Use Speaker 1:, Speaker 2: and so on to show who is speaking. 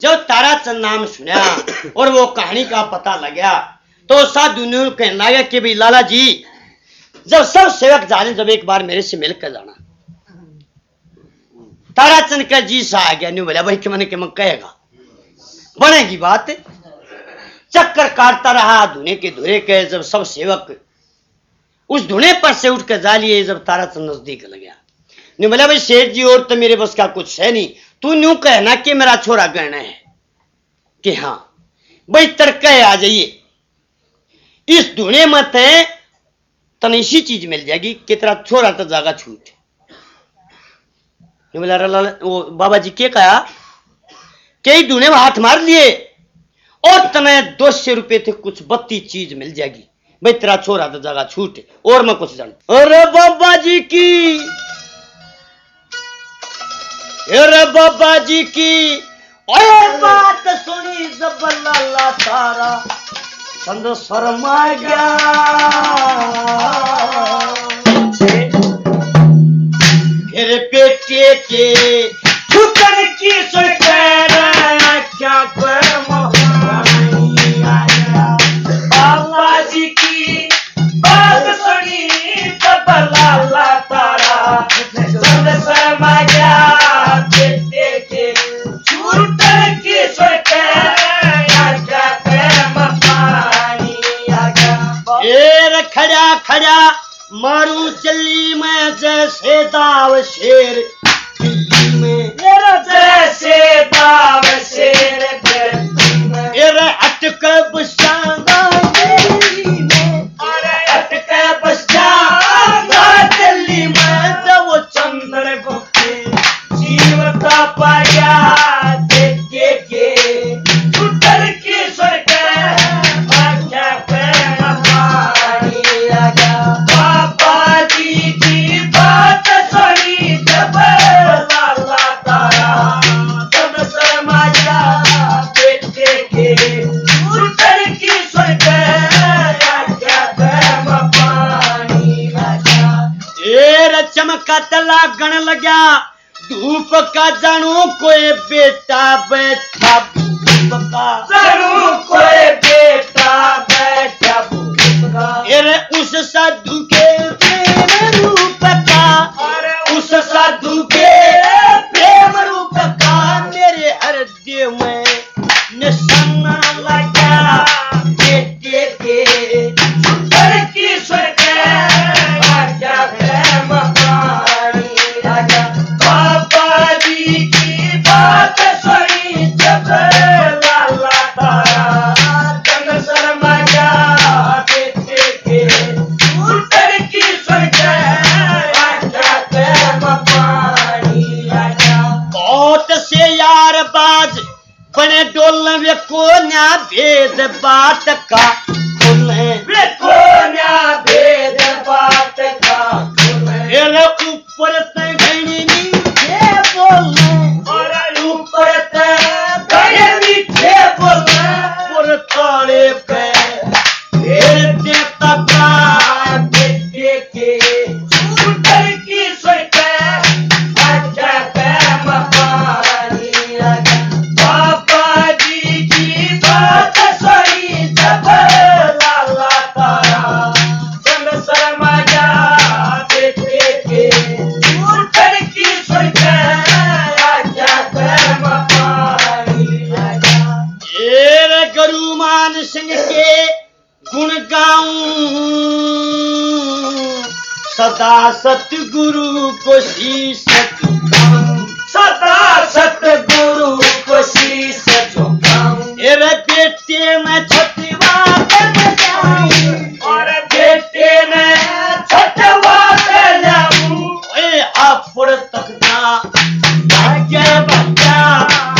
Speaker 1: जब ताराचंद नाम सुना और वो कहानी का पता लगा तो साधु ने कहने लगा कि भाई लाला जी जब सब सेवक जाने जब एक बार मेरे से मिलकर जाना। ताराचंद का जी सा आ गया। नहीं बोला भाई कि मैंने कहेगा बनेगी बात। चक्कर काटता रहा धुने के धुरे के। जब सब सेवक उस धुने पर से उठकर जा लिए जब ताराचंद नजदीक लगा। नहीं बोला भाई सेठ जी और तो मेरे बस का कुछ है नहीं, तू न्यू कहना कि मेरा छोरा गहना है कि हाँ भाई तड़के आ जाइए। इस धुने में तनीसी चीज मिल जाएगी कि तेरा छोरा तो जागा छूट। वो बाबा जी क्या कहा कई धुने में हाथ मार लिए और तने 200 रुपए थे कुछ 32 चीज मिल जाएगी भाई तेरा छोरा तो जागा छूट और मैं कुछ जान। अरे बाबा जी की ओए बात सुनी जब लाला तारा चंद शर्मा गया। फिर बेटे के ठुकर की सरकार क्या बाबा जी की बात सुनी जब लाला तारा चंद शर्मा गया। बेटे के ठुकर की सरकार खड़ा खड़ा मारू चली में जैसे दाव शेर दिल्ली में जैसे दाव शेर अटक बसांगा दिल्ली में अटक बसांगा दिल्ली में जब वो चंद्र गुप्त जीवता पाया देखे के उतर की सरकार बाबा जी की बात सुनी जब लाला तारा जब शर्मा गया। बेटे के उतर की सरकार पानी चमकत लागण लगा धूप का जानू कोई बेटा बैठा भूप का जानू कोई बेटा बैठा भूप का उस साधु के प्रेम रूप का उस साधु के प्रेम रूप का मेरे हृदय में निशाना लगा। बेटे के सुंदर की सरकार क्या प्रेम पानी लगा। बाबा जी की बात सुनी जब लाला तारा चंद शर्मा गया। बेटे के सुंदर की सरकार क्या प्रेम पानी लगा। बहुत से यार बाज बने डोलने वे कोन्या भेद बात का वे कोन्या भेद बात का ऊपर से घड़ी नीचे बोलने और ऊपर से घड़ी नीचे बोलने और ताले पे फिर देता का बेटे के सुंदर की सरकार अच्छा प्रेम पानी लगा। बाबा जी की बात सुनी जब लाला तारा चंद शर्मा गया। बेटे के सुंदर की सरकार अच्छा प्रेम पानी लगा। ये गुरुमान सिंह के गुण गाऊं सदा सतगुरु को शीश झुकाऊं सदा सतगुरु को शीश झुकाऊं। मेरे बेटे में छठवा कर जाऊं और बेटे ने छठवा कर जाऊं। आप तक ना भाग्य बच्चा